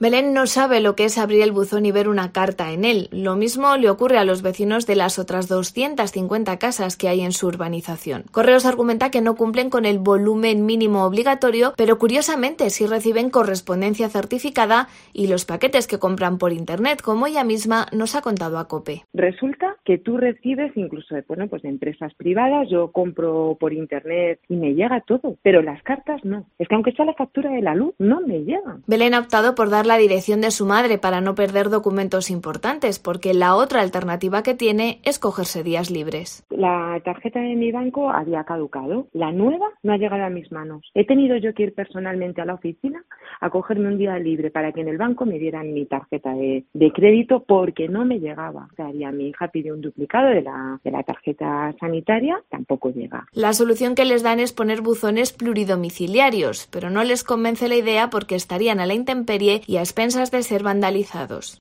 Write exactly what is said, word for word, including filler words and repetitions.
Belén no sabe lo que es abrir el buzón y ver una carta en él. Lo mismo le ocurre a los vecinos de las otras doscientas cincuenta casas que hay en su urbanización. Correos argumenta que no cumplen con el volumen mínimo obligatorio, pero curiosamente sí reciben correspondencia certificada y los paquetes que compran por internet, como ella misma nos ha contado a COPE. Resulta que tú recibes incluso de, bueno, pues de empresas privadas, yo compro por internet y me llega todo, pero las cartas no. Es que aunque sea la factura de la luz, no me llegan. Belén ha optado por dar la dirección de su madre para no perder documentos importantes, porque la otra alternativa que tiene es cogerse días libres. La tarjeta de mi banco había caducado, la nueva no ha llegado a mis manos. He tenido yo que ir personalmente a la oficina a cogerme un día libre para que en el banco me dieran mi tarjeta de, de crédito porque no me llegaba. O sea, y a mi hija pidió un duplicado de la, de la tarjeta sanitaria, tampoco llega. La solución que les dan es poner buzones pluridomiciliarios, pero no les convence la idea porque estarían a la intemperie y a expensas de ser vandalizados.